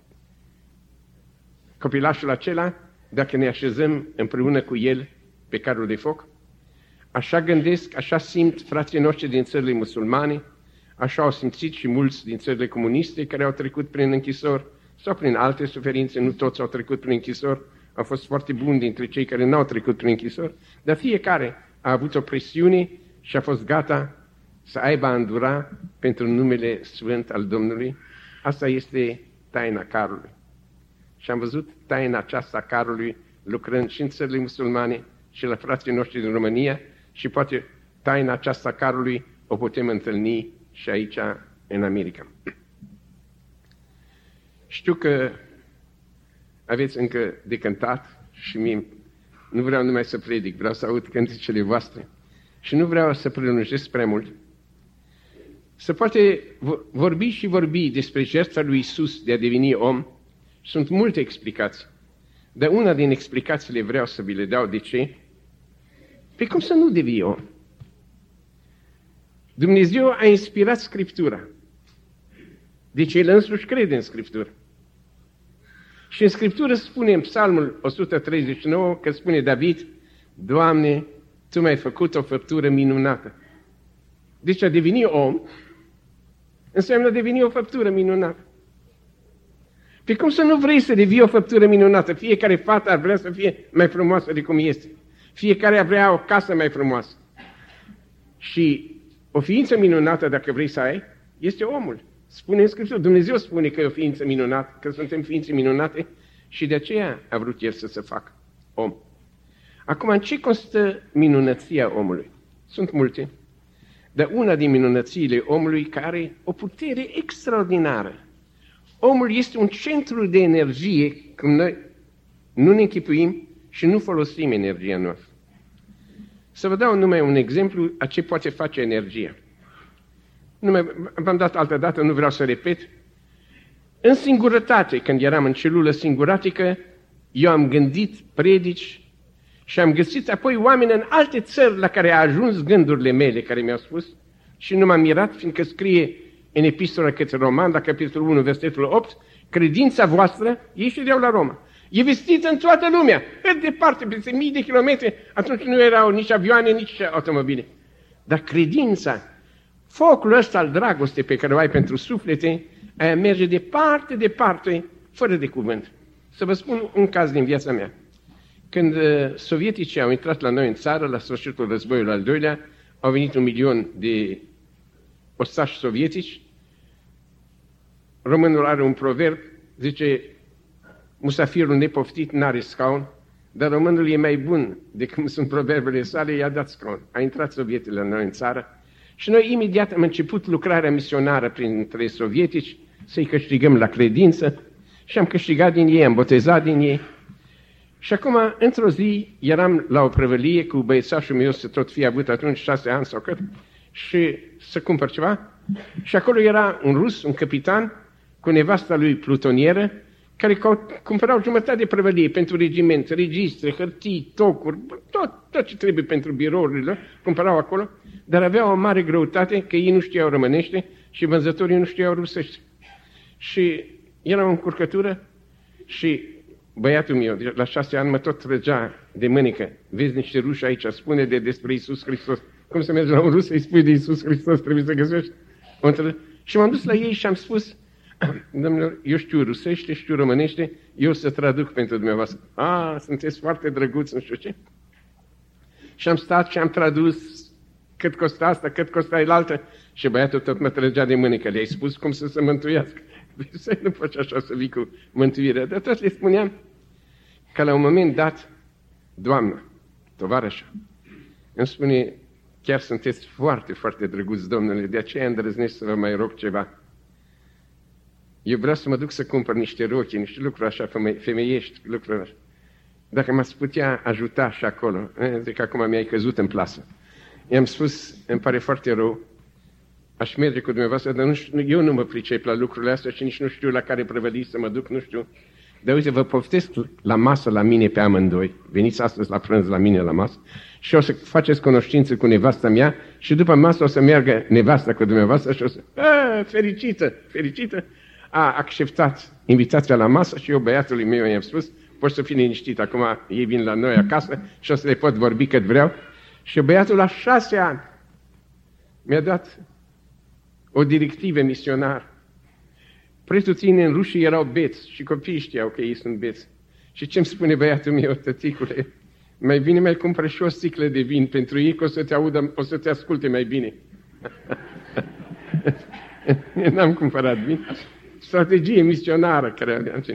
copilașul acela dacă ne așezăm împreună cu el pe carul de foc? Așa gândesc, așa simt frații noștri din țările musulmane, așa au simțit și mulți din țările comuniste care au trecut prin închisori sau prin alte suferințe, nu toți au trecut prin închisori, au fost foarte buni dintre cei care n-au trecut prin închisori, dar fiecare a avut o presiune și a fost gata să aibă a îndura pentru numele sfânt al Domnului. Asta este taina carului. Și am văzut taina aceasta a carului lucrând și în țările musulmane și la frații noștri din România și poate taina aceasta a carului o putem întâlni și aici în America. Știu că aveți încă de cântat și mie nu vreau numai să predic, vreau să aud cântecele voastre și nu vreau să prelungesc prea mult. Se poate vorbi și vorbi despre jertfa lui Iisus de a deveni om. Sunt multe explicații, dar una din explicațiile vreau să vi le dau. De ce? Pe cum să nu devii om? Dumnezeu a inspirat Scriptura. Deci El însuși crede în Scriptură. Și în Scriptură spune în Psalmul o sută treizeci și nouă că spune David, Doamne, Tu mi-ai făcut o făptură minunată. Deci a deveni om înseamnă a deveni o făptură minunată. Pe cum să nu vrei să devii o făptură minunată? Fiecare fată ar vrea să fie mai frumoasă de cum este. Fiecare ar vrea o casă mai frumoasă. Și o ființă minunată, dacă vrei să ai, este omul. Spune în Scriptură, Dumnezeu spune că e o ființă minunată, că suntem ființe minunate și de aceea a vrut El să se facă om. Acum, în ce constă minunăția omului? Sunt multe, dar una din minunățiile omului care are o putere extraordinară. Omul este un centru de energie, cum noi nu ne închipuim și nu folosim energia noastră. Să vă dau numai un exemplu a ce poate face energia. Numai, v-am dat altă dată, nu vreau să repet. În singurătate, când eram în celulă singuratică, eu am gândit predici și am găsit apoi oameni în alte țări la care a ajuns gândurile mele care mi-au spus și nu m-am mirat, fiindcă scrie în epistola către Roman, la capitolul unu, versetul opt, credința voastră, ei ședeau la Roma, e vestită în toată lumea, cât departe, peste mii de kilometri, atunci nu erau nici avioane, nici automobile. Dar credința, focul ăsta al dragostei pe care o ai pentru suflete, aia merge departe, departe, fără de cuvânt. Să vă spun un caz din viața mea. Când uh, sovieticii au intrat la noi în țară, la sfârșitul războiului al doilea, au venit un milion de ostași sovietici. Românul are un proverb, zice, musafirul nepoftit n-are scaun, dar românul e mai bun decât cum sunt proverbele sale, i-a dat scaun. A intrat sovietele la noi în țară și noi imediat am început lucrarea misionară printre sovietici, să-i câștigăm la credință și am câștigat din ei, am botezat din ei. Și acum, într-o zi, eram la o prăvălie cu băiețașul meu, să tot fi avut atunci șase ani sau cât, și să cumpăr ceva. Și acolo era un rus, un capitan, cu nevasta lui plutonieră, care cumpărau jumătate de prăvălie pentru regiment, registre, hârtii, tocuri, tot, tot ce trebuie pentru birourile, cumpărau acolo, dar aveau o mare greutate că ei nu știau românește și vânzătorii nu știau rusește. Și era o încurcătură și băiatul meu, la șase ani, mă tot trăgea de mânică. Vezi niște ruși aici, spune de despre Iisus Hristos. Cum să mergi la un rus să-i spui de Iisus Hristos, trebuie să găsești? Și m-am dus la ei și am spus, domnilor, eu știu rusește, știu românește, eu să traduc pentru dumneavoastră. A, sunteți foarte drăguți, nu știu ce. Și am stat și am tradus cât costa asta, cât costa elaltă. Și băiatul tot mă trăgea de mânică. Le-ai spus cum să se mântuiască. Să nu faci așa să vii cu mântuirea. Dar tot le spuneam că la un moment dat, doamnă, tovarășa, îmi spune, chiar sunteți foarte, foarte drăguți, domnule, de aceea îndrăznesc să vă mai rog ceva. Eu vreau să mă duc să cumpăr niște rochi, niște lucruri așa femeiești, lucruri așa. Dacă m-ați putea ajuta și acolo, zic că acum mi-ai căzut în plasă. I-am spus, îmi pare foarte rău, aș merge cu dumneavoastră, dar nu știu, eu nu mă pricep la lucrurile astea și nici nu știu la care prăvălii să mă duc, nu știu. Dar uite, vă poftesc la masă la mine pe amândoi, veniți astăzi la prânz la mine la masă și o să faceți cunoștință cu nevasta mea și după masă o să meargă nevasta cu dumneavoastră și o să, a, fericită, fericită, a acceptat invitația la masă și eu băiatului meu i-am spus, poți să fii liniștit, acum ei vin la noi acasă și o să le pot vorbi cât vreau. Și băiatul la șase ani mi-a dat o directivă misionară. Pretutine în rușii erau beți și copiii știau că ei sunt beți. Și ce-mi spune băiatul meu, tăticule, mai bine mai cumpără și o sticlă de vin pentru ei, că o să te audă, o să te asculte mai bine. N-am cumpărat vin. Strategie misionară care aveam.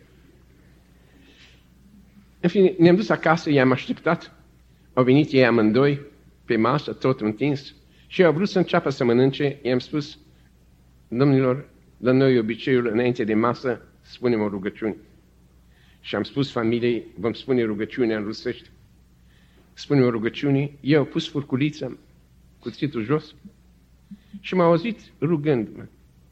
În fine, ne-am dus acasă, i-am așteptat. Au venit ei amândoi pe masă, tot întins, și au vrut să înceapă să mănânce. I-am spus, domnilor, la noi obiceiul, înainte de masă, spunem o rugăciune. Și am spus familiei, vom spune rugăciunea în rusește. Spunem o rugăciune, eu au pus furculița, cuțitul jos, și m-au auzit rugându-mă.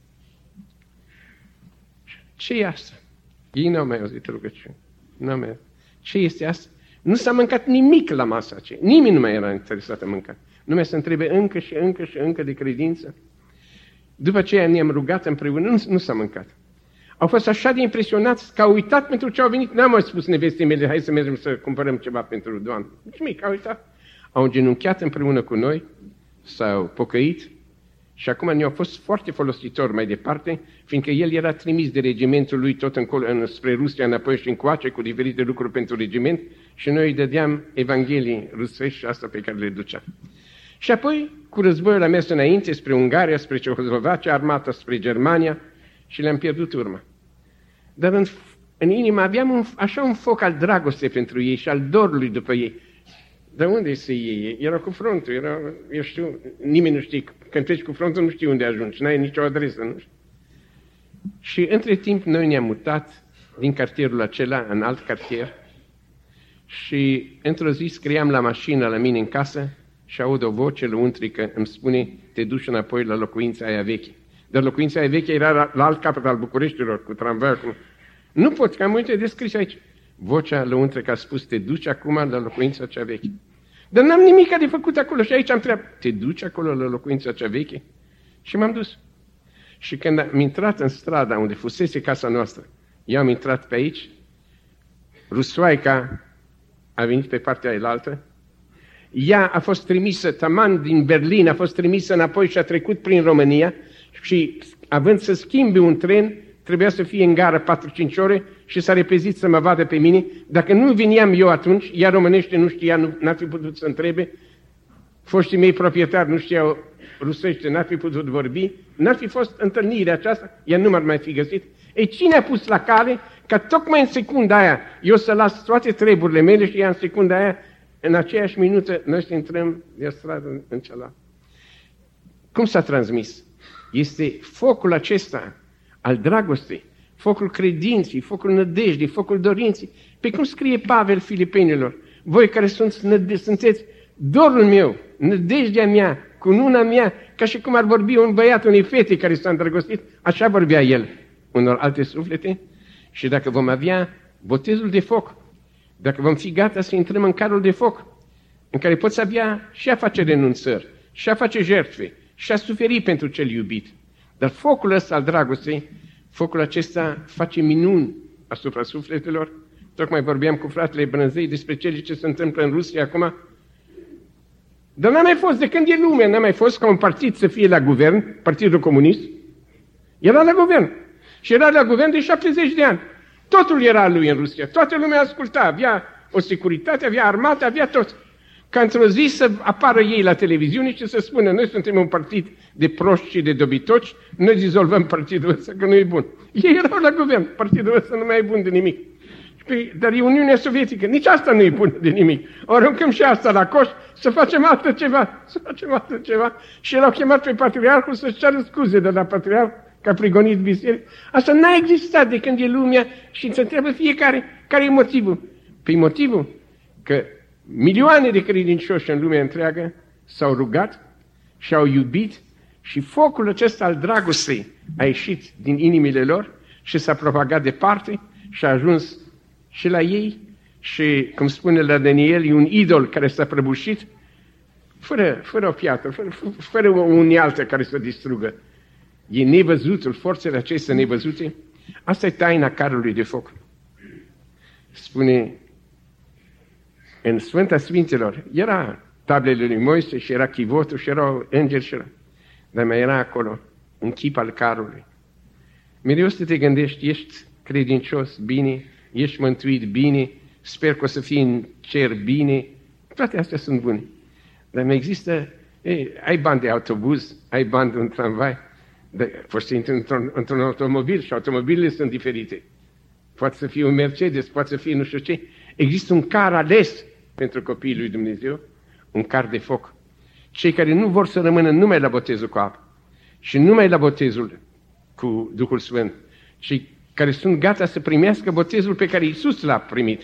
Ce e asta? Ei n-au mai auzit rugăciune. N-au mai auzit. Ce este asta? Nu s-a mâncat nimic la masa aceea. Nimeni nu mai era interesat în mâncat. Numai să întrebe încă și încă și încă de credință. După aceea ne-am rugat împreună, nu, nu s-a mâncat. Au fost așa de impresionați că au uitat pentru ce au venit. N-am mai spus nevestei mele, hai să mergem să cumpărăm ceva pentru Doamne. Nici mic, au uitat. Au îngenunchiat împreună cu noi, s-au pocăit și acum ne-au fost foarte folositori mai departe, fiindcă el era trimis de regimentul lui tot încolo, în, spre Rusia, înapoi și încoace cu diferite lucruri pentru regiment și noi îi dădeam Evanghelii rusești și asta pe care le ducea. Și apoi, cu războiul a mers înainte spre Ungaria, spre Cehoslovacia, armata spre Germania și le-am pierdut urma. Dar în, în inimă aveam un, așa un foc al dragostei pentru ei și al dorului după ei. Dar unde se ei? Erau cu frontul, erau, eu știu, nimeni nu știe, când treci cu frontul nu știi unde ajungi, n-ai nicio adresă, nu știu. Și între timp noi ne-am mutat din cartierul acela în alt cartier și într-o zi scriam la mașină la mine în casă și aud o voce lăuntrică, îmi spune, te duci înapoi la locuința aia veche. Dar locuința aia veche era la, la alt capăt al Bucureștilor, cu tramvaiul. Cu... Nu pot, că am multe descris aici. vocea lăuntră că a spus, te duci acum la locuința cea veche. Dar n-am nimic de făcut acolo și aici am întrebat, te duci acolo la locuința cea veche? Și m-am dus. Și când am intrat în strada unde fusese casa noastră, eu am intrat pe aici, Rusoaica a venit pe partea elaltă, ea a fost trimisă, taman din Berlin, a fost trimisă înapoi și a trecut prin România și având să schimbe un tren, trebuia să fie în gară patru-cinci ore și s-a repezit să mă vadă pe mine. Dacă nu veneam eu atunci, ea românește nu știa, nu, n-ar fi putut să întrebe, foștii mei proprietari nu știau rusește, n-ar fi putut vorbi, n-ar fi fost întâlnirea aceasta, ea nu m-ar mai fi găsit. Ei, cine a pus la cale ca tocmai în secunda aia eu să las toate treburile mele și ea în secunda aia, în aceeași minută, noi să intrăm de stradă în cealaltă. Cum s-a transmis? Este focul acesta al dragostei, focul credinței, focul nădejdii, focul dorinței. Pe cum scrie Pavel Filipenilor, voi care sunteți dorul meu, nădejdea mea, cununa mea, ca și cum ar vorbi un băiat unei fete care s-a îndrăgostit, așa vorbea el unor alte suflete. Și dacă vom avea botezul de foc, dacă vom fi gata să intrăm în carul de foc, în care poți avea și a face renunțări, și a face jertfe, și a suferi pentru cel iubit. Dar focul ăsta al dragostei, focul acesta face minuni asupra sufletelor. Tocmai vorbeam cu fratele Brânzei despre cele ce se întâmplă în Rusia acum. Dar n-a mai fost, de când e lumea, n-a mai fost ca un partid să fie la guvern, Partidul Comunist. Era la guvern. Și era la guvern de șaptezeci de ani. Totul era lui în Rusia. Toată lumea asculta. Avea o securitate, avea armată, avea tot. Ca într-o zi să apară ei la televiziune și să spună, noi suntem un partid de proști și de dobitoci, noi dizolvăm partidul ăsta, că nu e bun. Ei erau la guvern, partidul ăsta nu mai e bun de nimic. Păi, dar e Uniunea Sovietică, nici asta nu e bună de nimic. O aruncăm și asta la coș, să facem altă ceva, să facem altă ceva. Și l-au chemat pe patriarhul să-și ceară scuze de la patriarh, că a prigonit biserică. Asta n-a existat de când e lumea și se întreabă fiecare care e motivul. Păi motivul că milioane de credincioși în lumea întreagă s-au rugat și au iubit și focul acesta al dragostei a ieșit din inimile lor și s-a propagat departe și a ajuns și la ei și, cum spune la Daniel, e un idol care s-a prăbușit fără, fără o piatră, fără, fără o unealtă care să distrugă. E nevăzutul, forțele acestea nevăzute. Asta e taina carului de foc. Spune în Sfânta Sfinților, era tablele lui Moise și era chivotul și erau îngeri și era. Dar mai era acolo un chip al carului. Mereu să te gândești, ești credincios, bine, ești mântuit, bine, sper că o să fii în cer, bine, toate astea sunt bune. Dar mai există, ei, ai bani de autobuz, ai bani de un tramvai, dar poți să intri într-un, într-un automobil și automobilele sunt diferite. Poate să fie un Mercedes, poate să fie nu știu ce. Există un car ales pentru copiii lui Dumnezeu, un car de foc. Cei care nu vor să rămână numai la botezul cu apă și numai la botezul cu Duhul Sfânt, cei care sunt gata să primească botezul pe care Iisus l-a primit,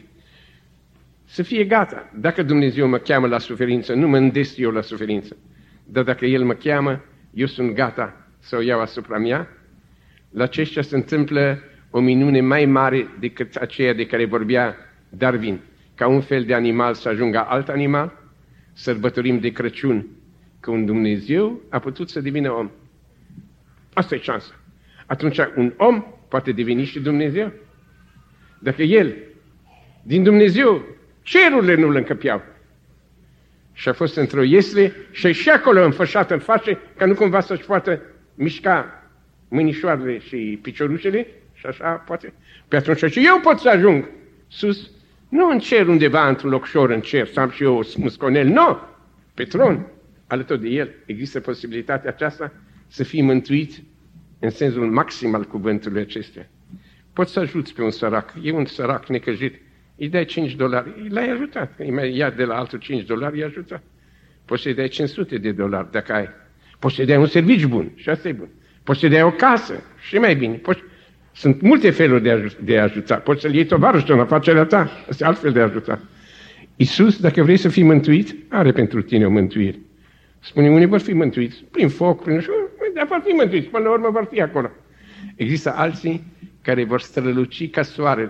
să fie gata. Dacă Dumnezeu mă cheamă la suferință, nu mă îndesc eu la suferință, dar dacă El mă cheamă, eu sunt gata să o iau asupra mea. La aceștia se întâmplă o minune mai mare decât aceea de care vorbea Darwin, ca un fel de animal să ajungă alt animal. Sărbătorim de Crăciun că un Dumnezeu a putut să devină om. Asta e șansa. Atunci un om poate deveni și Dumnezeu. Dacă el, din Dumnezeu, cerurile nu îl încăpeau. Și a fost într-o iesle și și acolo înfășat în față, ca nu cumva să-și poată mișca mâinișoarele și piciorușele și așa poate. Pe atunci și eu pot să ajung sus, nu în cer undeva, într-un locșor în cer, să am și eu un sconel, nu, pe tron, alături de el. Există posibilitatea aceasta să fii mântuit în sensul maxim al cuvântului acestea. Poți să ajuți pe un sărac, e un sărac necăjit, îi dai cinci dolari, l-ai ajutat, îi mai ia de la altul cinci dolari, i-ai ajutat. Poți să-i dai cinci sute de dolari dacă ai. Poți să-i dai un serviciu bun și asta e bun. Poți să-i dai o casă și mai bine. Poți... Sunt multe feluri de a, de a ajuta. Poți să-l iei tovarășul în afacerea ta, asta e altfel de a ajuta. Iisus, dacă vrei să fii mântuit, are pentru tine o mântuire. Spune, unii vor fi mântuiți prin foc, prin așa, dar vor fi mântuiți, până la urmă vor fi acolo. Există alții care vor străluci ca soarele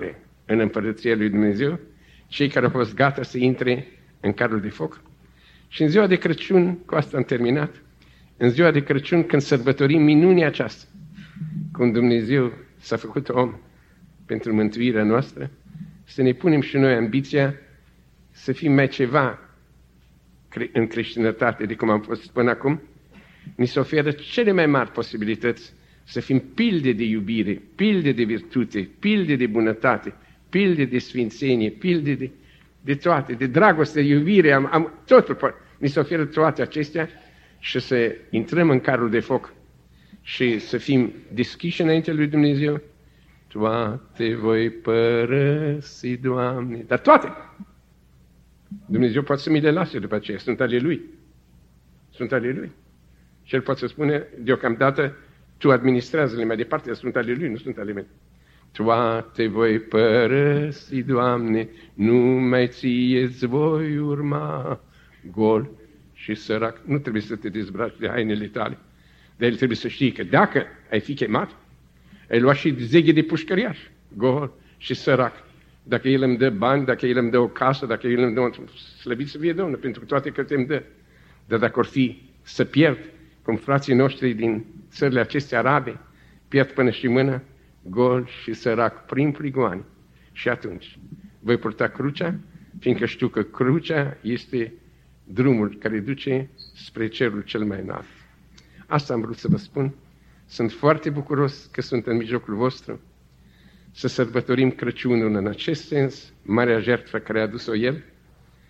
în Împărăția lui Dumnezeu, cei care au fost gata să intre în carul de foc. Și în ziua de Crăciun, cu asta am terminat, în ziua de Crăciun, când sărbătorim minunea aceasta, când Dumnezeu s-a făcut om pentru mântuirea noastră, să ne punem și noi ambiția să fim mai ceva în creștinătate de cum am fost până acum. Ni se oferă cele mai mari posibilități să fim pilde de iubire, pilde de virtute, pilde de bunătate, pilde de sfințenie, pilde de, de toate, de dragoste, de iubire, am, am, totul, ni se oferă toate acestea și să intrăm în carul de foc și să fim deschiși înainte lui Dumnezeu. Toate voi părăsi, Doamne, dar toate! Dumnezeu poate să mi le lase după aceea, sunt ale Lui. Sunt ale Lui. Și El poate să spune, deocamdată, Tu administrează-le mai departe, sunt ale Lui, nu sunt ale mele. Toate voi părăsi, Doamne, numai Ție-ți voi urma, gol și sărac. Nu trebuie să te dezbraci de hainele tale, dar El trebuie să știe că dacă ai fi chemat, ai luat și zeghe de pușcăriaș, gol și sărac. Dacă El îmi dă bani, dacă El îmi dă o casă, dacă El îmi dă un slăvit să fie Domnul, pentru toate că te-mi dă. Dar dacă or fi să pierd, cum frații noștri din țările acestea arabe, pierd până și mână, gol și sărac prin prigoane. Și atunci voi purta crucea, fiindcă știu că crucea este drumul care duce spre cerul cel mai înalt. Asta am vrut să vă spun. Sunt foarte bucuros că sunt în mijlocul vostru. Să sărbătorim Crăciunul în acest sens, marea jertfă care a adus-o El,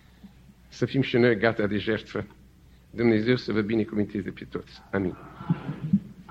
să fim și noi gata de jertfă. Dumnezeu să vă binecuvânteze pe toți. Amin.